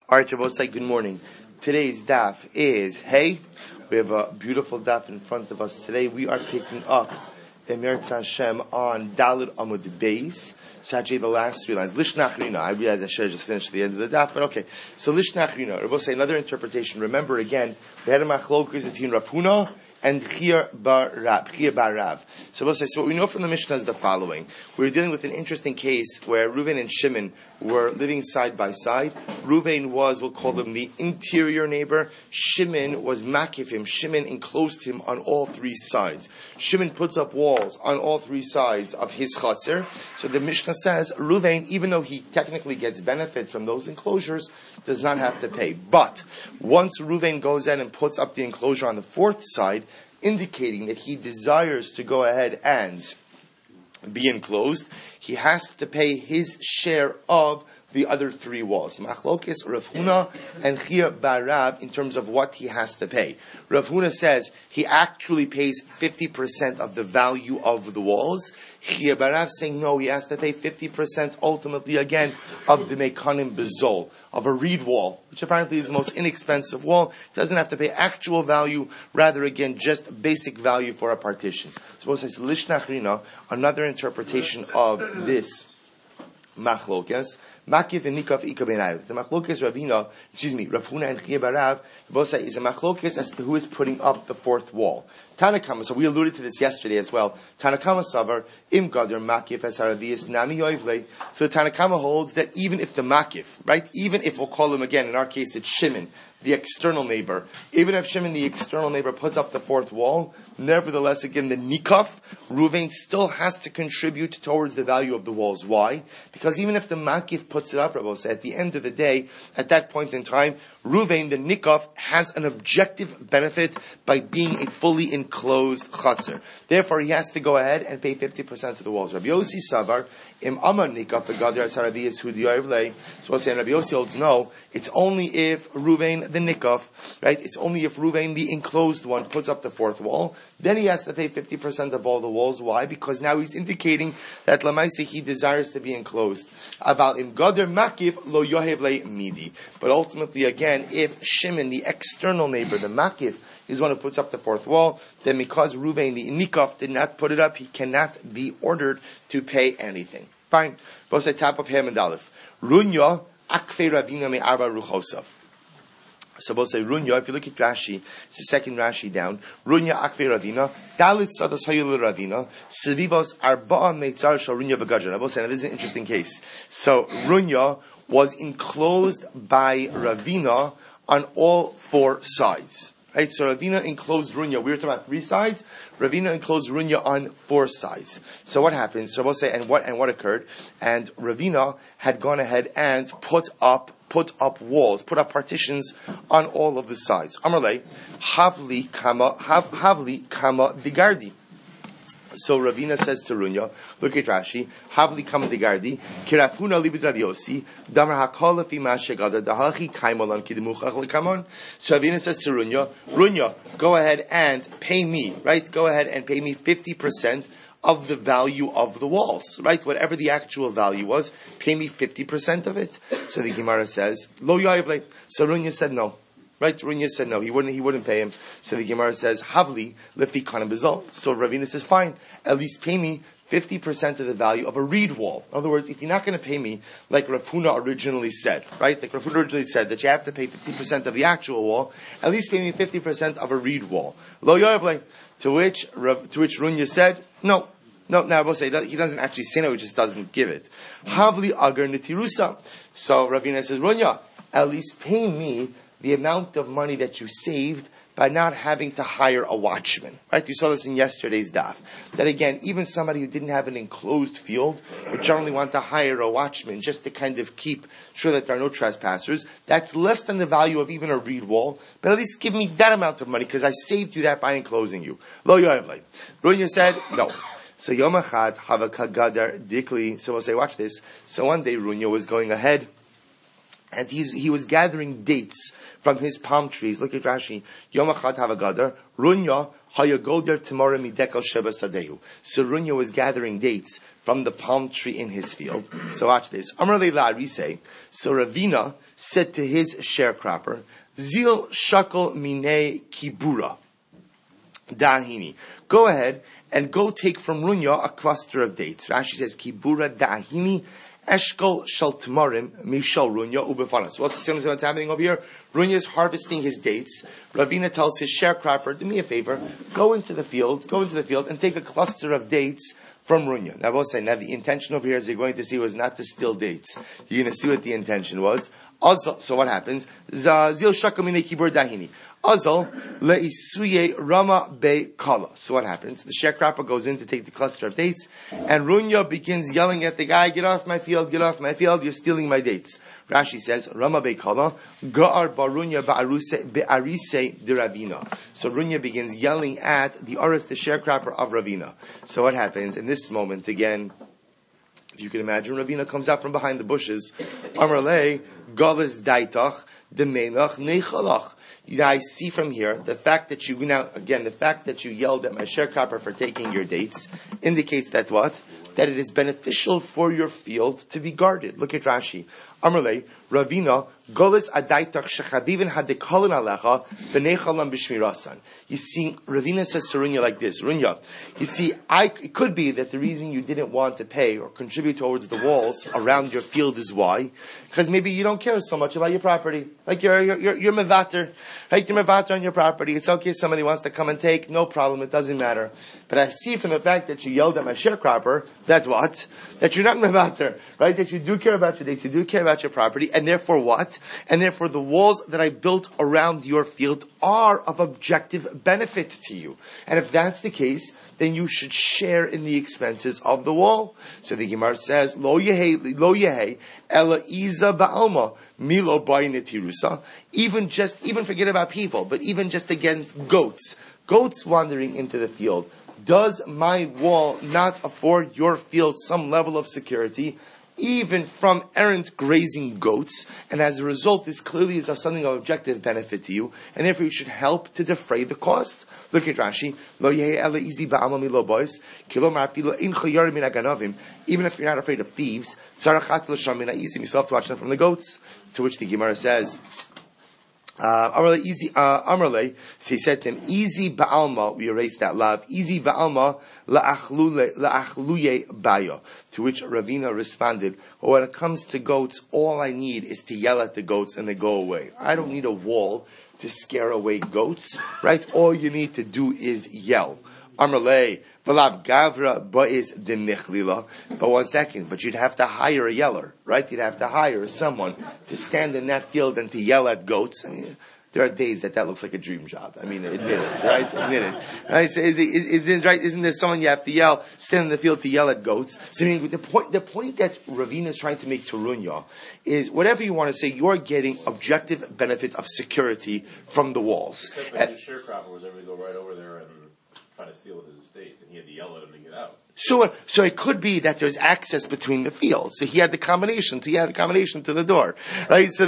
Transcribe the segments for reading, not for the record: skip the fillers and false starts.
All right, Shabbos, good morning. Today's daf is Hey. We have a beautiful daf in front of us today. We are picking up Emir Hashem on Daled Amud Beis. So actually the last three lines. Lishnach Rina. I realize I should have just finished the end of the daf, but okay. So Lishnach Rina. Shabbos, another interpretation. Remember again, we had a machlokus between Rav Huna and Chia bar Rav. So what we know from the Mishnah is the following. We're dealing with an interesting case where Reuven and Shimon were living side by side. Reuven was, we'll call him the interior neighbor. Shimon was makif him. Shimon enclosed him on all three sides. Shimon puts up walls on all three sides of his chatzir. So the Mishnah says, Reuven, even though he technically gets benefit from those enclosures, does not have to pay. But once Reuven goes in and puts up the enclosure on the fourth side, indicating that he desires to go ahead and be enclosed, he has to pay his share of the other three walls. Machlokes Rav Huna and Chia bar Rav in terms of what he has to pay. Rav Huna says he actually pays 50% of the value of the walls. Chia bar Rav saying no, he has to pay 50% ultimately again of the Mekanim Bezol, of a reed wall, which apparently is the most inexpensive wall. He doesn't have to pay actual value, rather again just basic value for a partition. So it says Lishnach Rina, another interpretation of this Machlokes. Makif and Nikaf Ika Benayev. The machlokes Rav Huna and Chia bar Rav, both say is a machlokes as to who is putting up the fourth wall. Tanakama, so we alluded to this yesterday as well. Tanakama Savar, Im Gadar Makif as Haravias Nami Yoivle. So the Tanakama holds that even if the Makif, right, even if we'll call him again, in our case it's Shimon, the external neighbor, even if Shimon, the external neighbor, puts up the fourth wall, nevertheless, again, the Nikaf, Reuven still has to contribute towards the value of the walls. Why? Because even if the Makif puts it up, Rabbi said, at the end of the day, at that point in time, Reuven, the Nikaf, has an objective benefit by being a fully enclosed chatzir. Therefore, he has to go ahead and pay 50% of the walls. Rabbi Yossi Savar, Im Amar Nikaf, the Gadar Saraviyas Hudiyarvle. So we'll say, Rabbi Yossi holds no, it's only if Reuven, the Nikaf, right, it's only if Reuven, the enclosed one, puts up the fourth wall, then he has to pay 50% of all the walls. Why? Because now he's indicating that Lamaisi, he desires to be enclosed. About Im Gadar Makif, Lo Yohevle Midi. But ultimately, again, if Shimon, the external neighbor, the Makif, is one who puts up the fourth wall, then because Reuven, the Nikaf, did not put it up, he cannot be ordered to pay anything. Fine. Both say top of Ham and Aleph. Runya akfe ravina me arba ruchosav. So both say Runya, if you look at Rashi, it's the second Rashi down. Runya akve ravina, dalit sados hayul ravina, sevivos arba'a meitzar shal Runya v'gadran. Both say, now this is an interesting case. So Runya was enclosed by Ravina on all four sides. Right? So Ravina enclosed Runya. We were talking about three sides. Ravina enclosed Runya on four sides. So what happened? So we'll say, and what occurred? And Ravina had gone ahead and put up walls, put up partitions on all of the sides. Amarle, havli kama digardi. So Ravina says to Runya, look at Rashi, Havli kama digardi, kirafuna libid Rav Yossi, damar hakol lefi ma shegadar, dahachi kaimalan kidemuchach lekamon. So Ravina says to Runya, go ahead and pay me, right? Go ahead and pay me 50% of the value of the walls, right? Whatever the actual value was, pay me 50% of it. So the Gemara says, Lo Yaivle. So Runya said no. Right, Runya said no, he wouldn't pay him. So the Gemara says, Havli, lifi kanam bezol. So Ravina says, fine, at least pay me 50% of the value of a reed wall. In other words, if you're not going to pay me, like Rav Huna originally said, right? Like Rav Huna originally said, that you have to pay 50% of the actual wall, at least pay me 50% of a reed wall. Lo yoevle. To which Runya said, no. Now I will say that he doesn't actually say no, he just doesn't give it. Havli agar netirusa. So Ravina says, Runya, at least pay me the amount of money that you saved by not having to hire a watchman. Right? You saw this in yesterday's daf. That again, even somebody who didn't have an enclosed field would generally want to hire a watchman just to kind of keep sure that there are no trespassers. That's less than the value of even a reed wall, but at least give me that amount of money because I saved you that by enclosing you. Lo yoevle. Runya said, no. So Yom Echad Havaka Gadar Dikli. So we'll say, watch this. So one day Runya was going ahead and he was gathering dates from his palm trees. Look at Rashi. Yom Echad Havagadar, Runya, Hayagoder Tomorrow Midekel Sheba Sadehu. So Runya was gathering dates from the palm tree in his field. So watch this. Amar Leila Arise. So Ravina said to his sharecropper, Zil Shakal Mine Kibura Dahini. Go ahead and go take from Runya a cluster of dates. Rashi says, Kibura Dahini Eshkol Shal Tamarim Mishal Runya Ubefanas. What's happening over here? Runya is harvesting his dates. Ravina tells his sharecropper, do me a favor, go into the field and take a cluster of dates from Runya. Now, I will say, now the intention over here, as you're going to see, was not to steal dates. You're going to see what the intention was. Azal, so what happens? Zil shakamine kibur dahini. Azal leisuye rama be kala. So what happens? The sharecropper goes in to take the cluster of dates, and Runya begins yelling at the guy, get off my field, you're stealing my dates. Rashi says, Rama be kala, ga'ar barunya be'arise de Ravina. So Runya begins yelling at the Aris, the sharecropper of Ravina. So what happens? In this moment, again, if you can imagine, Ravina comes out from behind the bushes. Amarle, Galas Daitach, Demenach, Nechalach. I see from here, the fact that you yelled at my sharecropper for taking your dates indicates that what? That it is beneficial for your field to be guarded. Look at Rashi. Amarle, Ravina, Golis Adaitach Shechavivin Hadekolin Alecha, Benechalam Bishmirasan. You see, Ravina says to Runya like this, Runya, you see, it could be that the reason you didn't want to pay or contribute towards the walls around your field is why? Because maybe you don't care so much about your property. Like you're mevater. Like you're mevater on your property. It's okay if somebody wants to come and take, no problem, it doesn't matter. But I see from the fact that you yelled at my sharecropper, that's what? That you're not mevater, right? That you do care about your dates, you do care about your property, and therefore what? And therefore the walls that I built around your field are of objective benefit to you. And if that's the case, then you should share in the expenses of the wall. So the Gemara says, Lo yehei, ela iza ba'alma, milo ba'inetirusa. Even forget about people, but even just against goats wandering into the field. Does my wall not afford your field some level of security? Even from errant grazing goats, and as a result, this clearly is something of objective benefit to you, and therefore you should help to defray the cost. Look at Rashi. Lo yehi ela izi ba'alma milo bois, kilomar afilo ein chayar min haganavim. Even if you're not afraid of thieves, tzarachat l'sham min ha'izim, you still have to watch them from the goats. To which the Gemara says, Amarle, so he said to him, easy ba'alma, we erase that lav, easy ba'alma la'achluye bayo. To which Ravina responded, well, when it comes to goats, all I need is to yell at the goats and they go away. I don't need a wall to scare away goats, right? All you need to do is yell. Amarle, Valav Gavra Ba'is de Michlila. But 1 second, but you'd have to hire a yeller, right? You'd have to hire someone to stand in that field and to yell at goats. I mean, there are days that looks like a dream job. I mean, admit it, right? Admit it. Right? So right? Isn't there someone you have to stand in the field to yell at goats? So I mean, the point that Ravina is trying to make to Runya is whatever you want to say, you're getting objective benefit of security from the walls. Except that the sharecropper was able to go right over there and try to steal his estate, and he had to yell at him to get out. So it could be that there's access between the fields. So he had the combination to the door, right? So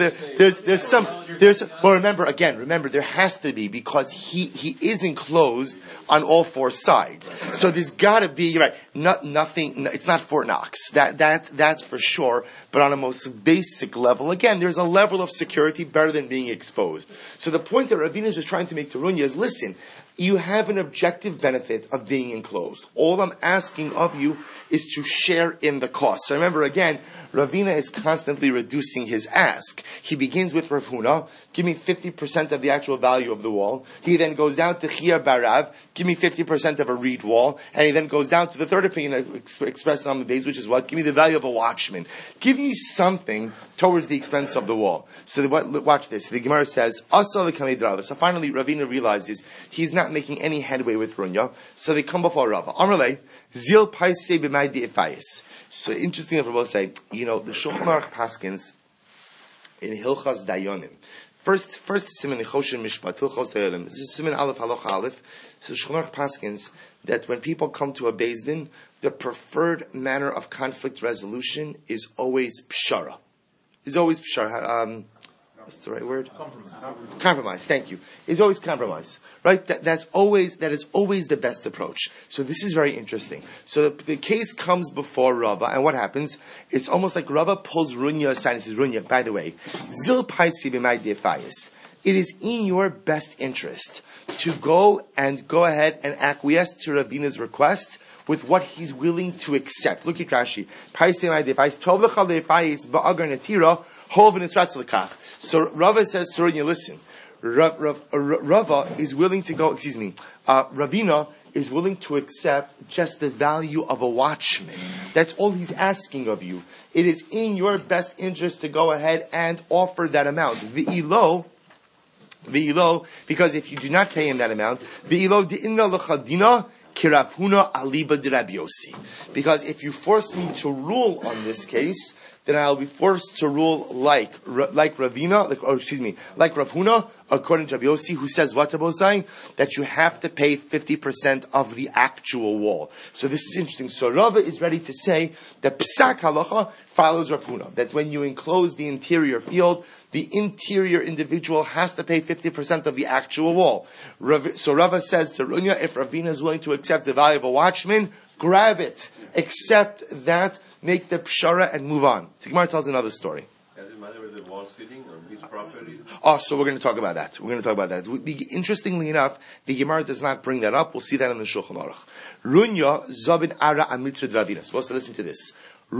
remember, there has to be, because he is enclosed on all four sides. So there's gotta be, you're right, nothing, it's not Fort Knox. That's for sure. But on a most basic level, again, there's a level of security better than being exposed. So the point that Ravina is just trying to make to Runya is, listen, you have an objective benefit of being enclosed. All I'm asking of you is to share in the cost. So remember again, Ravina is constantly reducing his ask. He begins with Rav Huna, give me 50% of the actual value of the wall. He then goes down to Chia Barav, give me 50% of a reed wall. And he then goes down to the third opinion expressed on the base, which is what? Give me the value of a watchman. Give me something towards the expense of the wall. So watch this. The Gemara says, Asa l'kamei. So finally Ravina realizes he's not making any headway with Runya. So they come before Rava. Amrle, zil paisei b'mai di'efayis. So interesting enough, we'll say, the Shulchan Aruch Paskins in Hilchas Dayonim. First siman Choshen Mishpat, Hilchos Dayonim. This is siman Aleph Halacha Aleph. So Shulchan Aruch Paskins that when people come to a Beis Din, the preferred manner of conflict resolution is always pshara. what's the right word? Compromise. Thank you. Is always compromise. Right? That is always the best approach. So this is very interesting. So the case comes before Rava, and what happens? It's almost like Rava pulls Runya aside and says, Runya, by the way, Zil Paisi b'mai defayis. It is in your best interest to go ahead and acquiesce to Ravina's request with what he's willing to accept. Look at Rashi. So Rava says to Runya, listen, Rava is willing to go, Ravina is willing to accept just the value of a watchman. That's all he's asking of you. It is in your best interest to go ahead and offer that amount. V'ilo, because if you do not pay him that amount, v'ilo di'inna l'chadina kirafhuna aliba dirabiosi. Because if you force me to rule on this case, then I'll be forced to rule like Ravina, like Rav Huna, according to Rabbi Yossi, who says what Rabbi saying? That you have to pay 50% of the actual wall. So this is interesting. So Rava is ready to say that Psak Halacha follows Rav Huna, that when you enclose the interior field, the interior individual has to pay 50% of the actual wall. So Rava says to Runya, if Ravina is willing to accept the value of a watchman, grab it, accept that, make the pshara and move on. So Gemara tells another story. Does it matter with the wall sitting on his property? Oh, so we're going to talk about that. Interestingly enough, the Gemara does not bring that up. We'll see that in the Shulchan Aruch. Runya zabin ara amitzud Ravina. Supposed to listen to this.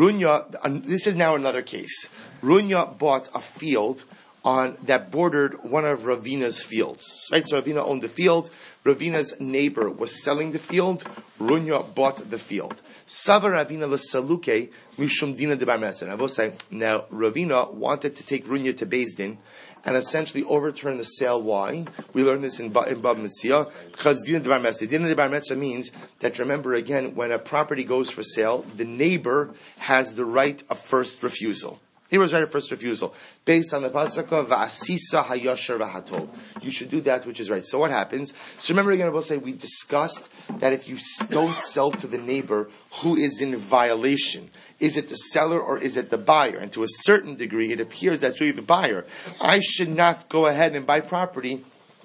Runya, this is now another case. Runya bought a field that bordered one of Ravina's fields. Right? So Ravina owned the field. Ravina's neighbor was selling the field. Runya bought the field. Sava Ravina l'saluke mishum dina de bar metzra. I will say, now Ravina wanted to take Runya to Beis Din and essentially overturn the sale. Why? We learned this in Bab Metzia, because dina de bar metzra. Dina de bar metzra means that, remember again, when a property goes for sale, the neighbor has the right of first refusal. He was right of first refusal. Based on the pasuk of V'asisa hayasher v'hatov. You should do that which is right. So what happens? So remember again, I will say, we discussed that if you don't sell to the neighbor who is in violation, is it the seller or is it the buyer? And to a certain degree, it appears that's really the buyer. I should not go ahead and buy property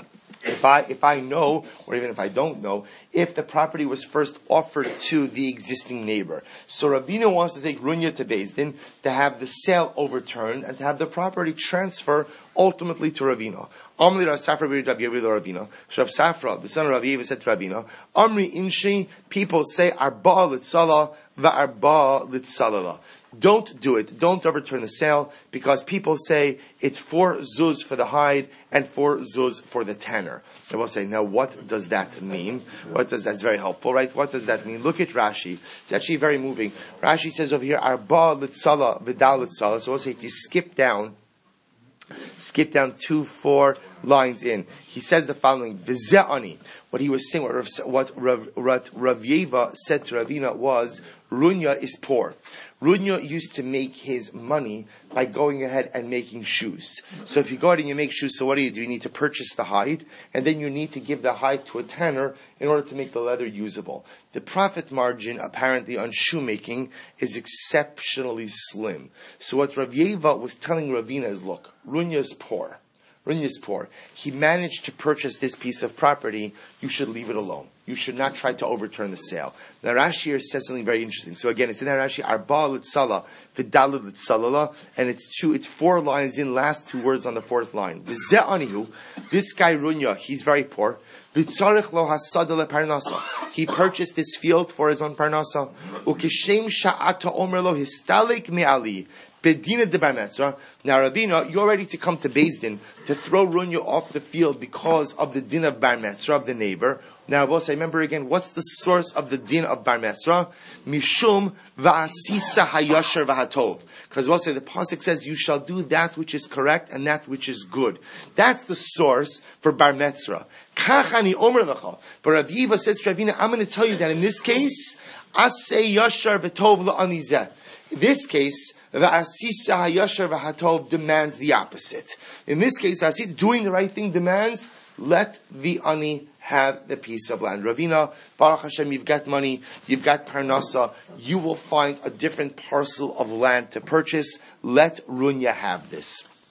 if I know, or even if I don't know, if the property was first offered to the existing neighbor. So Ravina wants to take Runya to Beis Din to have the sale overturned and to have the property transfer ultimately to Ravina. Amri Rav Safra Rav Ravina. So Rav Safra, the son of Rav Yehuda, said to Ravina, Amri Inshi, people say Arba Litzala va'Arba Litzalala. Don't do it. Don't overturn the sale, because people say it's 4 zuz for the hide and 4 zuz for the tanner. I will say, now what does that mean? That's very helpful, right? What does that mean? Look at Rashi. It's actually very moving. Rashi says over here, Arba litzala v'dal litzala. So we'll say if you skip down 2-4 lines in, he says the following, V'ze'ani. What he was saying, what Rav Yeva said to Ravina was, Runya is poor. Runya used to make his money by going ahead and making shoes. So if you go ahead and you make shoes, so what do? You need to purchase the hide, and then you need to give the hide to a tanner in order to make the leather usable. The profit margin, apparently, on shoemaking is exceptionally slim. So what Rav Yeva was telling Ravina is, look, Runya is poor. He managed to purchase this piece of property. You should leave it alone. You should not try to overturn the sale. Now Rashi here says something very interesting. So again, it's in Rashi, Arba litzala, v'dalad litzalala, and it's 4 lines in, last 2 words on the 4th line. V'ze'anihu, this guy Runya, he's very poor. V'tzarech lo hasada leparnasa. He purchased this field for his own parnasa. Ukishem sha'ata omer lo histalek me'ali. Bedina de bar metzra. Now, Ravina, you're ready to come to Beis Din to throw Runya off the field because of the din of bar metzra of the neighbor. Now, I will say, remember again, what's the source of the din of bar metzra? Mishum va'asisa hayasher v'hatov. Because we'll say the pasuk says, you shall do that which is correct and that which is good. That's the source for bar metzra. Kachani omer lecha. But Rav Yiva says to Ravina, I'm going to tell you that in this case, asay yashar v'tov la'anizeh. In this case, the asisa hayashar v'hatov demands the opposite. In this case, doing the right thing demands, let the ani have the piece of land. Ravina, Baruch Hashem, you've got money, you've got parnasa, you will find a different parcel of land to purchase. Let Runya have this.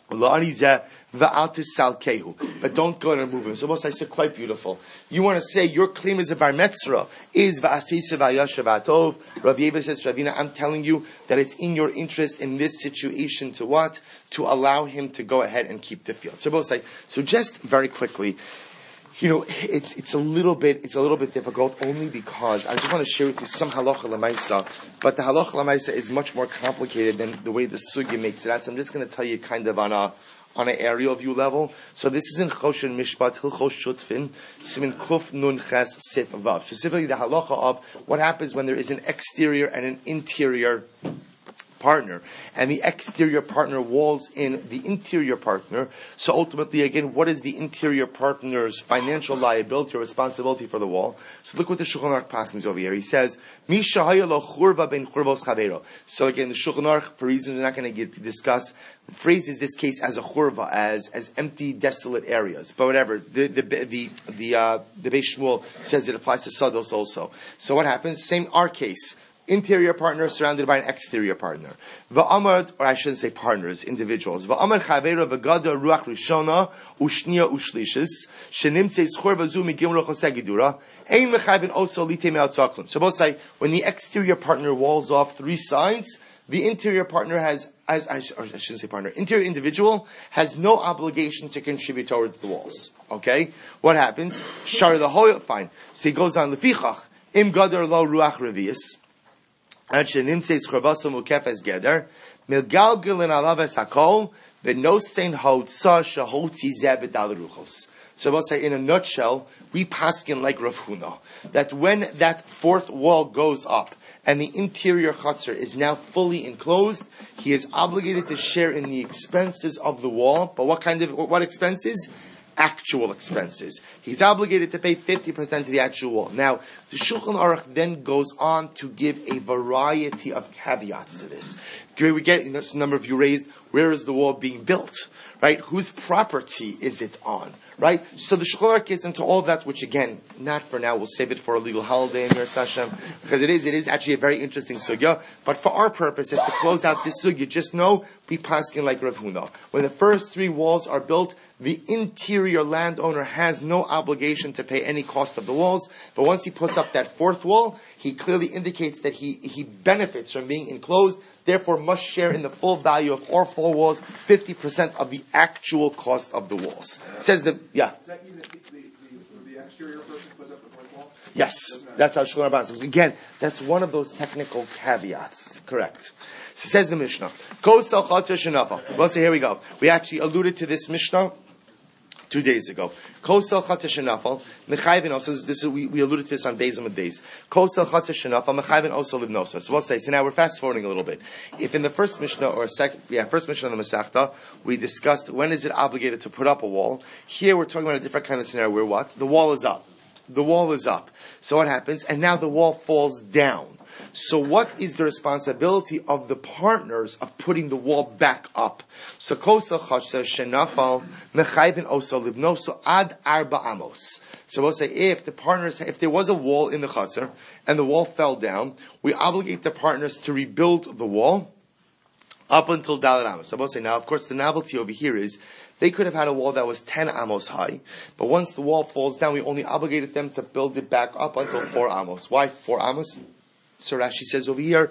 But don't go and move him. So both I said quite beautiful. You want to say your claim is a bar metzra is va'asisa va'yashavatov. Rav Yeva says, Ravina, I'm telling you that it's in your interest in this situation to what? To allow him to go ahead and keep the field. So both say, so just very quickly, it's a little bit difficult only because I just want to share with you some halacha lemaisa, but the halacha lemaisa is much more complicated than the way the sugya makes it out. So I'm just going to tell you kind of on an aerial view level. So this is in Choshen Mishpat Hilchos Shutfin Simin Kuf Nun Ches Sif Vav. Specifically the halacha of what happens when there is an exterior and an interior partner, and the exterior partner walls in the interior partner. So ultimately, again, what is the interior partner's financial liability or responsibility for the wall? So look what the Shulchan Aruch passes over here. He says, "Mi shahaya lo churva ben churvos chavero." So again, the Shulchan Aruch, for reasons we're not going to discuss, phrases this case as a churva, as empty, desolate areas. But whatever, the Beis Shmuel says it applies to sados also. So what happens? Same our case. Interior partner surrounded by an exterior partner. Va'amad, or I shouldn't say partners, individuals. Va'amad chavera v'gada ruach rishona ushnia ushlishis shenimtze schor v'zu migim rochoseh gedura ein mechavin also lite me'atzaklim. So both say, when the exterior partner walls off three sides, the interior partner interior individual has no obligation to contribute towards the walls. Okay? What happens? Shar the hoyot, fine. So he goes on, lefichach, im gadar lo ruach revius, and shenimtzeis chorbaso mukefes geder, milgalgilin alaves hakol, v'no sein hotza shahotzi zeh b'dal ruchos. So we'll say, in a nutshell, we paskin like Rav Huna, that when that fourth wall goes up, and the interior chutzner is now fully enclosed, he is obligated to share in the expenses of the wall. But what expenses? Actual expenses. He's obligated to pay 50% of the actual wall. Now, the Shulchan Aruch then goes on to give a variety of caveats to this. We get, this number of you raised, where is the wall being built? Right? Whose property is it on? Right? So the Shulchan Aruch gets into all that, which again, not for now, we'll save it for a legal holiday in Yirtzeh Hashem, because it is actually a very interesting sugya. But for our purposes, to close out this sugya, just know, we paskin like Rav Huna. When the first three walls are built, the interior landowner has no obligation to pay any cost of the walls, but once he puts up that fourth wall, he clearly indicates that he benefits from being enclosed, therefore must share in the full value of all four walls, 50% of the actual cost of the walls. Says the, yeah. Does that mean that the exterior person puts up the fourth wall? Yes, that's how Shulchan Aruch says. Again, that's one of those technical caveats. Correct. So says the Mishnah. Kosel chatzar shenafa. Well, so here we go. We actually alluded to this Mishnah 2 days ago. Kosel chatzar shenafal mechayvin also. We alluded to this on Beis Amud Beis. Kosel chatzar shenafal mechayvin also livnosa. So we'll say. So now we're fast forwarding a little bit. If in the first Mishnah first Mishnah on the Masechta, we discussed when is it obligated to put up a wall. Here we're talking about a different kind of scenario where what? The wall is up. The wall is up. So what happens? And now the wall falls down. So what is the responsibility of the partners of putting the wall back up? So kosel chatzar shenafal mechayvin oso livnoso ad arba amos. So we'll say if there was a wall in the chatzar and the wall fell down, we obligate the partners to rebuild the wall up until dalet amos. So we'll say now, of course, the novelty over here is they could have had a wall that was 10 amos high, but once the wall falls down, we only obligated them to build it back up until 4 amos. Why 4 amos? So Rashi says over here,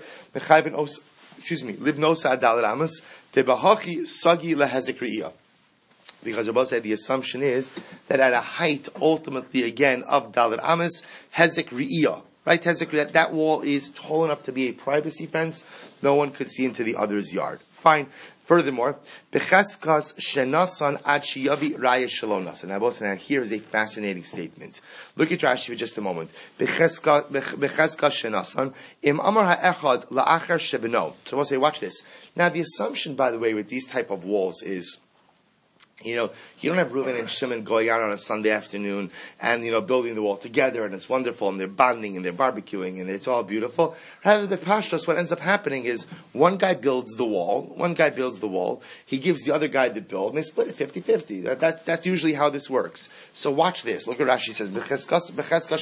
livnosa adalet amos tebahachi sagi lehezik re'iyah. Because Rabbi said the assumption is that at a height, ultimately again of dalet amos, hezek re'iyah. Right, hezek, that wall is tall enough to be a privacy fence. No one could see into the other's yard. Fine. Furthermore, becheskas shenasan ad shiyavi raya shalonas. And I will say, now here is a fascinating statement. Look at Rashi for just a moment. Becheskas shenasan im amar ha'echad la'achar shebeno. So we'll say, watch this. Now the assumption, by the way, with these type of walls is, you don't have Reuven and Shimon going out on a Sunday afternoon and, building the wall together and it's wonderful and they're bonding and they're barbecuing and it's all beautiful. Rather, the pashtos, what ends up happening is one guy builds the wall, he gives the other guy the build, and they split it 50-50. That's usually how this works. So watch this. Look what Rashi says.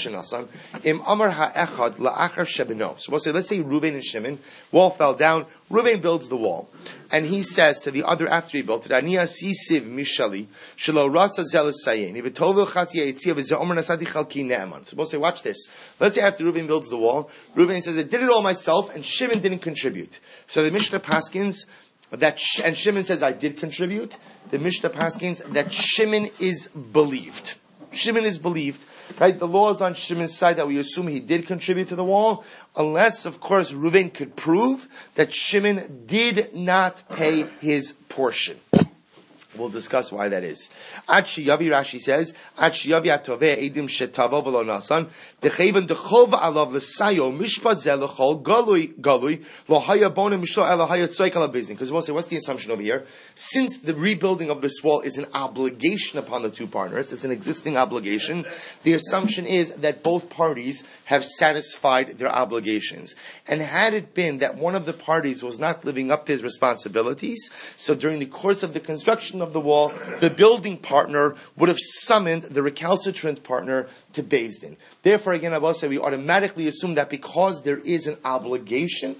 Im amar ha'echad la'achar shebeno. So we'll say, let's say Reuven and Shimon, wall fell down, Reuven builds the wall, and he says to the other after he built it, "Ania sisiv mishali shelo ratza zelis sayin ivetovel chati yetziv v'zeomer nasati chalki ne'eman." So we'll say, watch this. Let's say after Reuven builds the wall, Reuven says, "I did it all myself," and Shimon didn't contribute. So the Mishnah paskins and Shimon says, "I did contribute." The Mishnah paskins that Shimon is believed. Shimon is believed. Right? The law is on Shimon's side that we assume he did contribute to the wall, unless, of course, Reuven could prove that Shimon did not pay his portion. We'll discuss why that is. Ad shiyavi, Rashi says, Ad shiyavi atoveh edim shetavo v'lo nasan, decheven dechov alav l'sayo, mishpat zeh l'chol, galui, lo haya bonim mishlo ela haya tzoik ala bezin. Because we'll say, what's the assumption over here? Since the rebuilding of this wall is an obligation upon the two partners, it's an existing obligation, the assumption is that both parties have satisfied their obligations. And had it been that one of the parties was not living up to his responsibilities, so during the course of the construction of the wall, the building partner would have summoned the recalcitrant partner to Beis Din. Therefore, again, I will say we automatically assume that because there is an obligation,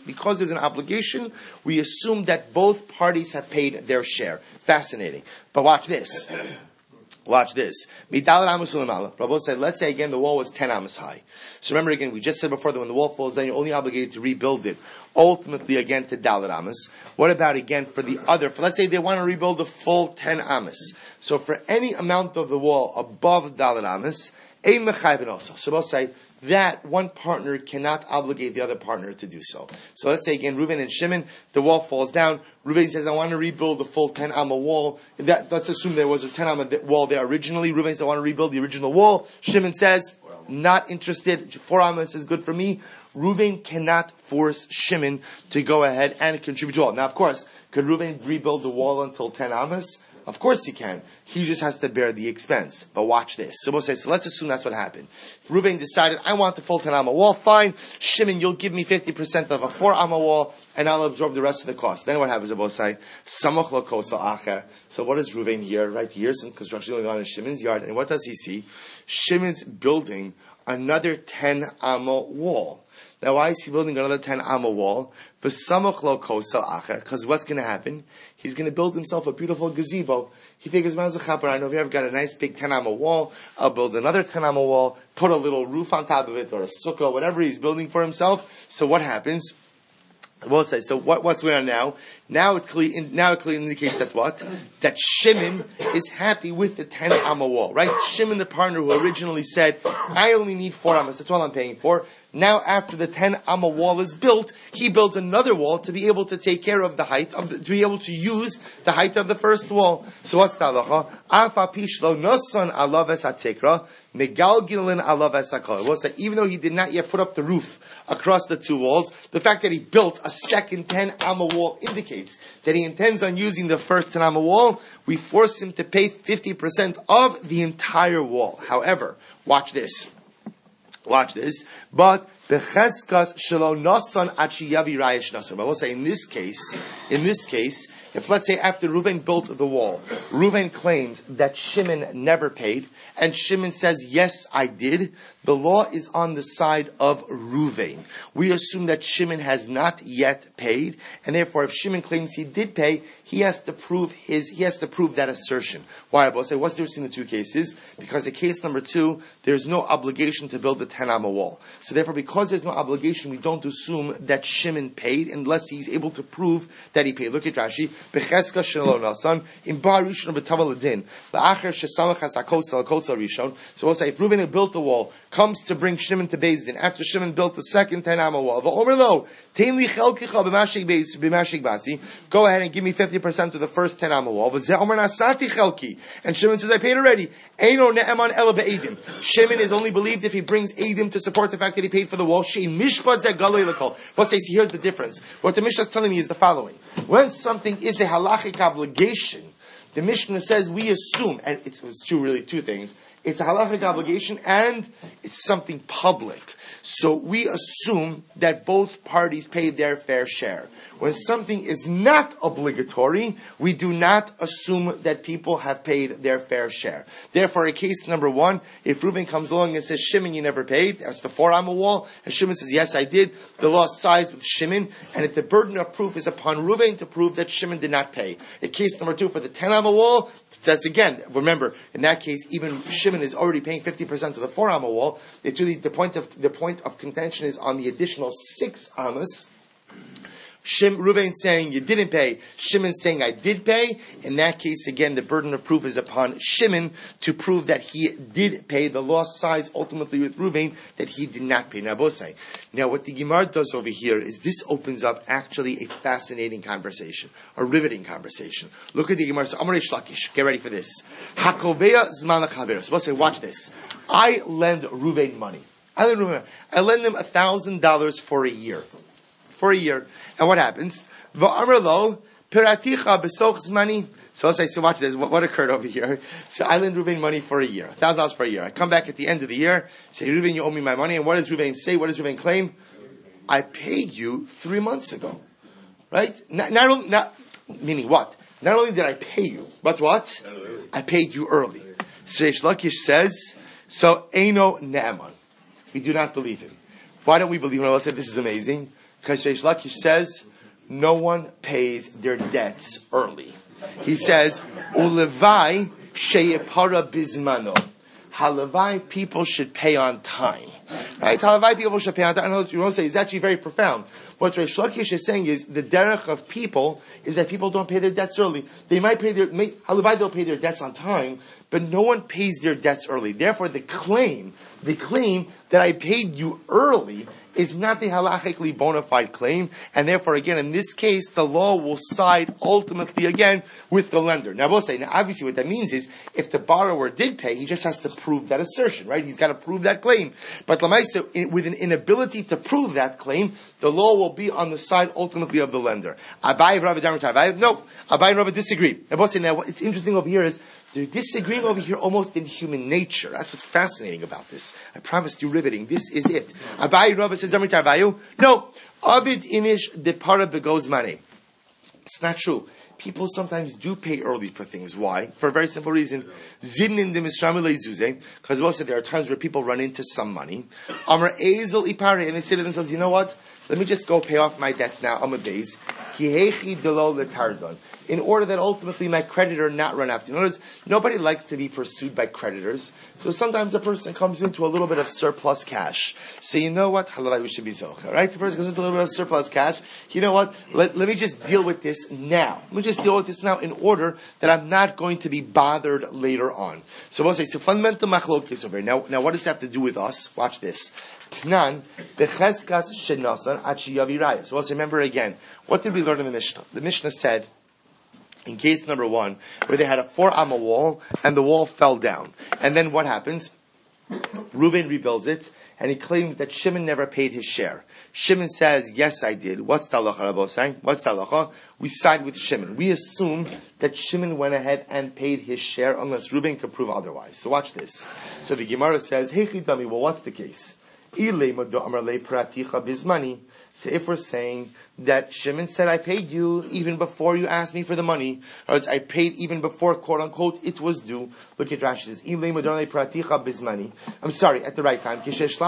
we assume that both parties have paid their share. Fascinating. But watch this. Watch this. Rabbi said, let's say again the wall was 10 amos high. So remember again, we just said before that when the wall falls down, you're only obligated to rebuild it. Ultimately again to Dalet amos. What about again for the other? Let's say they want to rebuild the full 10 amos. So for any amount of the wall above Dalet amos, ein mechayven also. So we'll say that one partner cannot obligate the other partner to do so. So let's say again, Reuven and Shimon, the wall falls down. Reuven says, I want to rebuild the full 10 amma wall. Let's assume there was a 10 amma wall there originally. Reuven says, I want to rebuild the original wall. Shimon says, not interested. 4 ammas is good for me. Reuven cannot force Shimon to go ahead and contribute to the wall. Now, of course, could Reuven rebuild the wall until 10 ammas? Of course he can. He just has to bear the expense. But watch this. So we'll say, so let's assume that's what happened. If Reuven decided, I want the full 10 amma wall, fine. Shimon, you'll give me 50% of a 4 amma wall, and I'll absorb the rest of the cost. Then what happens? We'll say, Samach lo kosa acher. So what does Reuven hear? Right here, some construction going on in Shimon's yard. And what does he see? Shimon's building another 10 amma wall. Now, why is he building another 10 amma wall? Because what's going to happen? He's going to build himself a beautiful gazebo. He figures, I know if you ever got a nice big 10 amma wall, I'll build another 10 amma wall, put a little roof on top of it, or a sukkah, whatever he's building for himself. So what happens? We'll say, so what's going on now? Now it clearly indicates that what? That Shimon is happy with the 10 amma wall, right? Shimon, the partner who originally said, I only need 4 ammas, that's all I'm paying for. Now after the 10 amma wall is built, he builds another wall to be able to take care of the height to be able to use the height of the first wall. So what's the halacha? We'll say, even though he did not yet put up the roof across the two walls, the fact that he built a second 10 amma wall indicates that he intends on using the first 10 amma wall. We force him to pay 50% of the entire wall. However, watch this. But becheskas shelo nasan achiyavi rayesh nasan. But we'll say in this case, if let's say after Reuven built the wall, Reuven claims that Shimon never paid, and Shimon says, yes, I did, the law is on the side of Reuven. We assume that Shimon has not yet paid, and therefore if Shimon claims he did pay, he has to prove that assertion. Why? We'll say, what's the difference in the two cases? Because in case number 2, there's no obligation to build the 10 amma wall. So therefore, because there's no obligation, we don't assume that Shimon paid unless he's able to prove that he paid. Look at Rashi. Becheska shelo nasan in bar rishon b'taval ledin la'acher shesamach hasakosa lakosa rishon. So we'll say if Reuven had built the wall, comes to bring Shimon to Beis Din after Shimon built the second 10 amma wall. V'omer lo tein li chelkicha b'mashik basi. Go ahead and give me 50% of the first 10 amma wall. V'zeh omer nasati chelki. And Shimon says I paid already. Eino ne'eman ela be'edim. Shimon is only believed if he brings edim to support the fact that he paid for the wall. Shein mishpat zeh galei lekol. We'll say here's the difference. What the Mishnah is telling me is the following: when something is a halachic obligation, the Mishnah says we assume, and it's two things. it's a halachic obligation, and it's something public. So we assume that both parties paid their fair share. When something is not obligatory, we do not assume that people have paid their fair share. Therefore, in case number one, if Reuven comes along and says, Shimon, you never paid, that's the 4-amma wall, and Shimon says, yes, I did, the law sides with Shimon, and if the burden of proof is upon Reuven to prove that Shimon did not pay. In case number two, for the 10-amma wall, that's again, remember, in that case, even Shimon is already paying 50% of the 4-amma wall. It's really the point of contention is on the additional 6 ammas. Reuven saying you didn't pay, Shimon saying I did pay. In that case, again, the burden of proof is upon Shimon to prove that he did pay. The law sides ultimately with Reuven that he did not pay. Now, what the Gemara does over here is this opens up actually a fascinating conversation, a riveting conversation. Look at the Gemara. So, Amar Shlakish, get ready for this. Hakovea zman chaveros. Watch this. I lend Reuven money. I lend him $1,000 for a year. And what happens? V'amar piraticha besoch zmani. So let's say, so watch this. What occurred over here? So I lend Reuven money for a year, $1,000 for a year. I come back at the end of the year, say, Reuven, you owe me my money. And what does Reuven say? What does Reuven claim? I paid you 3 months ago. Right? Meaning what? Not only did I pay you, but what? I paid you early. So Reish Lakish says, so Eino Naaman. We do not believe him. Why don't we believe him? Allah said, this is amazing. Because Reish Lakish says, no one pays their debts early. He says, Ulevai sheyepara bizmano. Halavai, people should pay on time. Right? Halavai, people should pay on time. I know what you want to say is actually very profound. What Reish Lakish is saying is, the derech of people is that people don't pay their debts early. They might pay Halavai, they'll pay their debts on time, but no one pays their debts early. Therefore, the claim that I paid you early is not the halachically bona fide claim, and therefore, again, in this case, the law will side ultimately again with the lender. Now, we'll say, now obviously what that means is, if the borrower did pay, he just has to prove that assertion, right? He's got to prove that claim. But Lamaisa, with an inability to prove that claim, the law will be on the side ultimately of the lender. Abai and Rava Abai and Rava disagree. Now, we'll say, now what's interesting over here is, they're disagreeing over here almost in human nature. That's what's fascinating about this. I promised you riveting. This is it. Abai Rava says, no. Avid inish depara begos money. It's not true. People sometimes do pay early for things. Why? For a very simple reason. Zidnin de misramile zuze. Because also there are times where people run into some money. Amar ezel ipare. And they say to themselves, you know what? Let me just go pay off my debts now. I'm a days. In order that ultimately my creditor not run after. In other words, nobody likes to be pursued by creditors. So sometimes a person comes into a little bit of surplus cash. So you know what? We should be zocha, right? The person comes into a little bit of surplus cash. You know what? Let me just deal with this now. Let me just deal with this now in order that I'm not going to be bothered later on. So we'll say, so fundamental machlokes over here. Now what does that have to do with us? Watch this. Tnan becheskas shenasan achiyavi raya. So let's remember again. What did we learn in the Mishnah? The Mishnah said, in case number one, where they had a 4-amma wall and the wall fell down, and then what happens? Reuben rebuilds it, and he claims that Shimon never paid his share. Shimon says, yes, I did. What's the halacha, Rabbi saying? What's the halacha? We side with Shimon. We assume that Shimon went ahead and paid his share unless Reuben could prove otherwise. So watch this. So the Gemara says, hey chidami, well, what's the case? So if we're saying that Shimon said, I paid you even before you asked me for the money, or I paid even before, quote unquote, it was due. Look at Rashi says, I'm sorry, at the right time.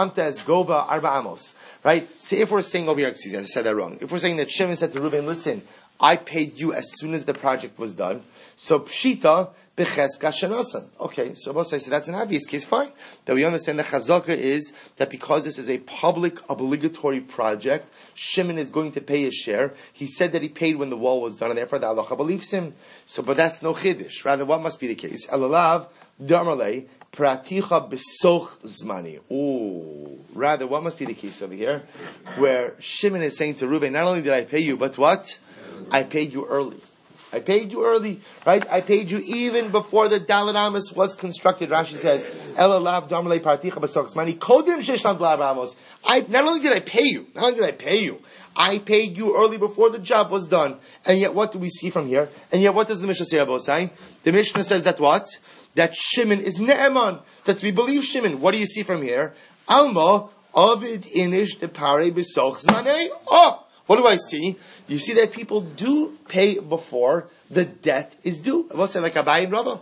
Right? So if we're saying over here, excuse me, I said that wrong. If we're saying that Shimon said to Reuben, listen, I paid you as soon as the project was done. So Pshita, Becheska Shanasan. Okay, so both sides say that's an obvious case, fine. That we understand the chazaka is that because this is a public obligatory project, Shimon is going to pay his share. He said that he paid when the wall was done, and therefore the halacha believes him. So, but that's no chiddush. Rather, what must be the case? Elalav Darmalei Praticha Besoch Zmani. Ooh. Rather, what must be the case over here? Where Shimon is saying to Reuben, not only did I pay you, but what? I paid you early. I paid you early, right? I paid you even before the Dalet Amos was constructed. Rashi says, Ela lav darmalei particha b'sochs mani kodim sheshlam Dalet Amos. Not only did I pay you, I paid you early before the job was done. And yet what do we see from here? And yet what does the Mishnah say about saying? The Mishnah says that what? That Shimon is Ne'eman. That we believe Shimon. What do you see from here? Alma, Ovid inish de pare b'sochs manei. Oh! What do I see? You see that people do pay before the debt is due. I will say like Abai and Rava.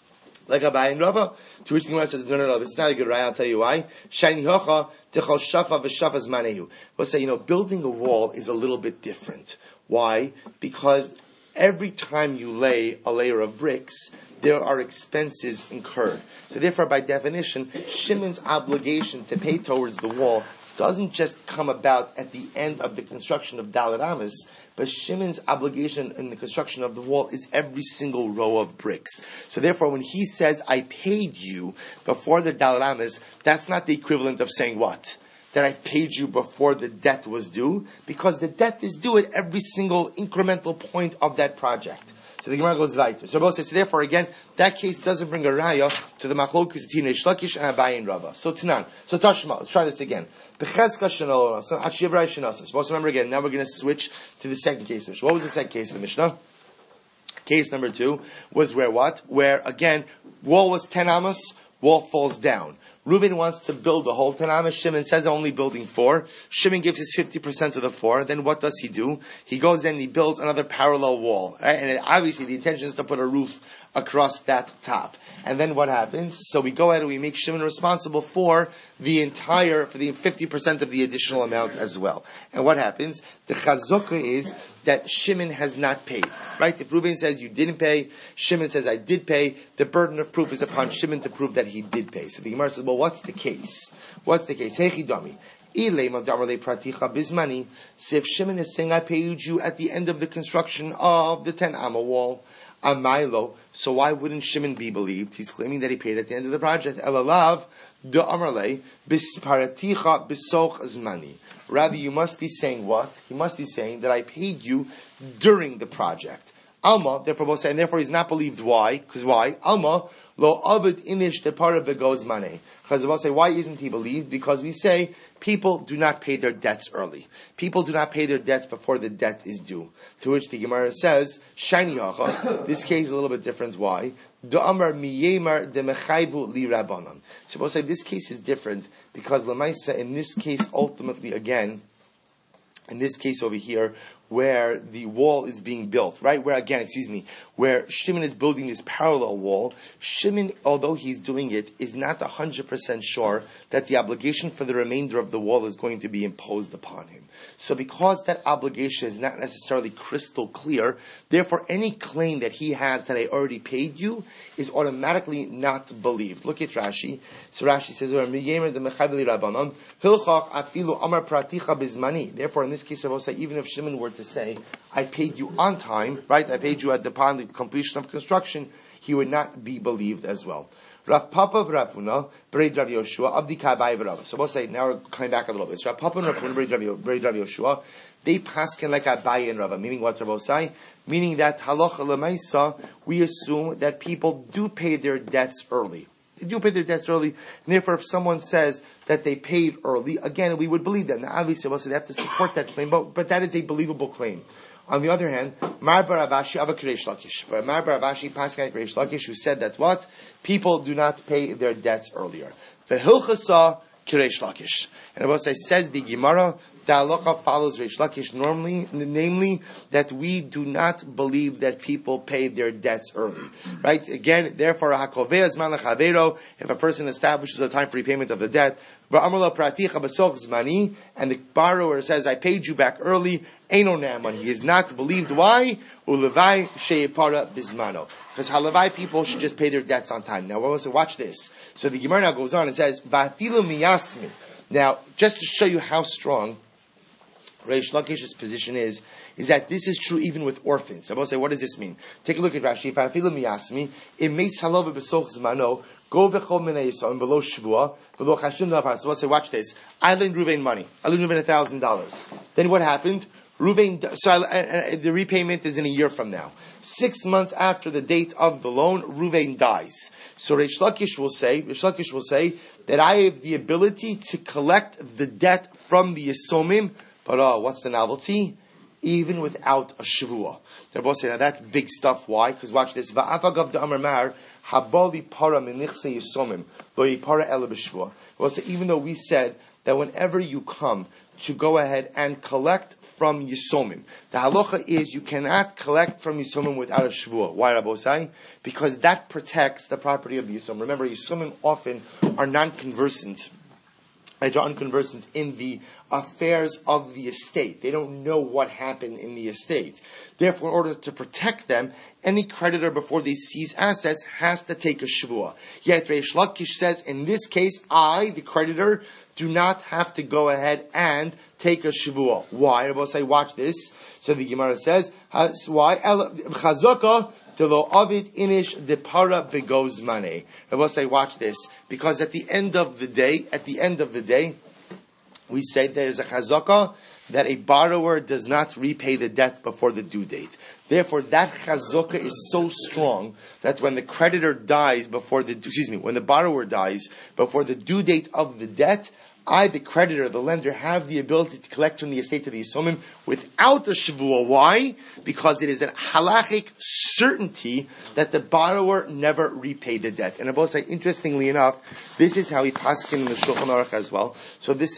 To which the Gemara says, no, this is not a good raya, I'll tell you why. Shani hocha, techol shafa v'shafas manehu. We'll say, building a wall is a little bit different. Why? Because every time you lay a layer of bricks, there are expenses incurred. So therefore, by definition, Shimon's obligation to pay towards the wall doesn't just come about at the end of the construction of Dalet Amos, but Shimon's obligation in the construction of the wall is every single row of bricks. So therefore, when he says, I paid you before the Dalet Amos, that's not the equivalent of saying what? That I paid you before the debt was due, because the debt is due at every single incremental point of that project. So the Gemara goes weiter. So both says, so therefore, again, that case doesn't bring a raya to the machlokes between Reish Lakish and Abaye and Rava. So Tanan. So Tashma. Let's try this again. So remember again, now we're going to switch to the second case. What was the second case of the Mishnah? Case number 2 was where what? Where, again, wall was 10 amos, wall falls down. Reuben wants to build the whole 10 amos. Shimon says only building 4. Shimon gives his 50% of the 4. Then what does he do? He goes in and he builds another parallel wall. Right? And obviously the intention is to put a roof across that top. And then what happens? So we go ahead and we make Shimon responsible for the 50% of the additional amount as well. And what happens? The chazukah is that Shimon has not paid. Right? If Reuben says you didn't pay, Shimon says I did pay, the burden of proof is upon Shimon to prove that he did pay. So the Gemara says, well, what's the case? Heichidami. So if Shimon is saying I paid you at the end of the construction of the 10 amma wall, Amailo, so why wouldn't Shimon be believed? He's claiming that he paid at the end of the project. Elalav de Amarle bisparaticha bisoch zmani. Rather, you must be saying what? He must be saying that I paid you during the project. Alma, therefore, and therefore he's not believed. Why? Because why? Alma lo abed inish de para begoz mane. Because we'll say, why isn't he believed? Because we say people do not pay their debts early. People do not pay their debts before the debt is due. To which the Gemara says, Shani hacha. This case is a little bit different. Why? D'amar miyemar de mechayvu li rabbanon. So we'll say this case is different because Lamaisa, in this case, ultimately, again, in this case over here, where the wall is being built, right? Where Shimon is building this parallel wall, Shimon, although he's doing it, is not 100% sure that the obligation for the remainder of the wall is going to be imposed upon him. So because that obligation is not necessarily crystal clear, therefore any claim that he has that I already paid you is automatically not believed. Look at Rashi. So Rashi says, therefore in this case, I will say, even if Shimon were to say, I paid you on time, right? I paid you upon the completion of construction, he would not be believed as well. Rav Papa v'Ravuna, Bereid Rav Yoshua, Abdika Abai v'Rava. So we'll say, now we're coming back a little bit. So Rav Papa and Ravuna, Bereid Rav Yoshua, they paskin like Abai and Rava. Meaning what Rav say? Meaning that halacha l'maisa, we assume that people do pay their debts early. They do pay their debts early, and therefore if someone says that they paid early, again, we would believe them. Now obviously we'll say they have to support that claim, but that is a believable claim. On the other hand, Mar Bar Avashi Ava Kireish Lakish. Mar Bar Avashi Paskai Kireish Lakish, who said that what? People do not pay their debts earlier. The Hilchasa Kireish Lakish. And I will say, says the Gemara, the halacha follows Reish Lakish normally, namely that we do not believe that people pay their debts early. Right? Again, therefore, if a person establishes a time for repayment of the debt, and the borrower says, I paid you back early, he is not believed. Why? Because halavai people should just pay their debts on time. Now, we'll say, watch this. So the Gemara now goes on and says, now, just to show you how strong Reish Lakish's position is that this is true even with orphans. So I will say, what does this mean? Take a look at Rashi. Go bechol minei yisrael below shvua below chashim davar. So we'll say, watch this. I lend Reuven money. I lend Reuven $1,000. Then what happened? Reuven. So the repayment is in a year from now. 6 months after the date of the loan, Ruvain dies. So Reish Lakish will say that I have the ability to collect the debt from the Yisomim, but what's the novelty? Even without a Shavua. They're both saying, now that's big stuff. Why? Because watch this. Va'afagav de Amar Mar, habali para minichse Yisomim, lo yipara ela b'Shavua. Even though we said that whenever you come to go ahead and collect from Yisomim, the halacha is you cannot collect from Yisomim without a Shavua. Why, Rabbosai? Because that protects the property of the Yisomim. Remember, Yisomim often are non-conversant. They're unconversant in the affairs of the estate. They don't know what happened in the estate. Therefore, in order to protect them, any creditor before they seize assets has to take a shvua. Yet Reish Lakish says, in this case, I, the creditor, do not have to go ahead and take a shvua. Why? I will say, watch this. So the Gemara says, why? Chazaka Telo avid inish de para begoz mane. I will say, watch this, because at the end of the day, we say there is a chazaka that a borrower does not repay the debt before the due date. Therefore, that chazaka is so strong that when the creditor dies when the borrower dies before the due date of the debt, I, the creditor, the lender, have the ability to collect from the estate of the Yisomim without a Shavua. Why? Because it is a halachic certainty that the borrower never repaid the debt. And I both say, interestingly enough, this is how he paskin in the Shulchan Aruch as well. So this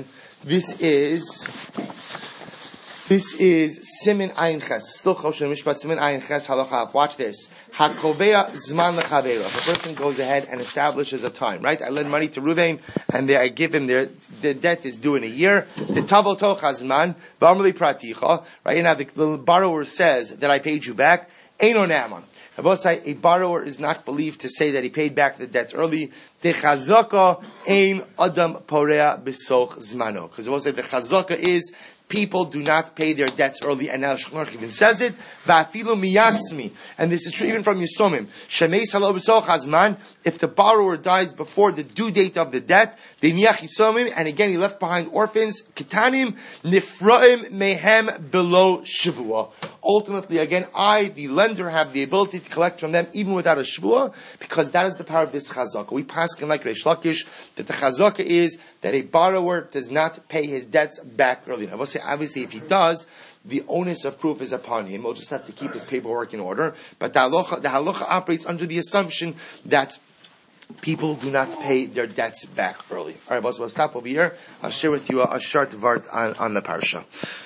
is Simin Ayin Ches. Still Choshen Mishpat, Simin Ayin Ches halacha. Watch this. Hakovea zman lechavero. If a person goes ahead and establishes a time, right? I lend money to Ruvain, and I give him the debt is due in a year. The tavol tocha zman v'amrli praticha. Right now, the borrower says that I paid you back. Eino ne'aman. I will say a borrower is not believed to say that he paid back the debt early. The chazaka ein adam porea b'soch zmano. Because I will say the chazaka is people do not pay their debts early, and now Shulchan Aruch even says it. Va'afilu miyasmi, and this is true even from Yisomim. Shemei salo b'soch hazman. If the borrower dies before the due date of the debt, the niach Yisomim, and again he left behind orphans. Kitanim nifraim mehem below shavua. Ultimately, again, I, the lender, have the ability to collect from them even without a shvua, because that is the power of this chazaka. We paskin like Reish Lakish that the chazaka is that a borrower does not pay his debts back early. I will say, obviously, if he does, the onus of proof is upon him. He'll just have to keep his paperwork in order. But the halacha operates under the assumption that people do not pay their debts back early. All right, boss, we'll stop over here. I'll share with you a short vart on the parsha.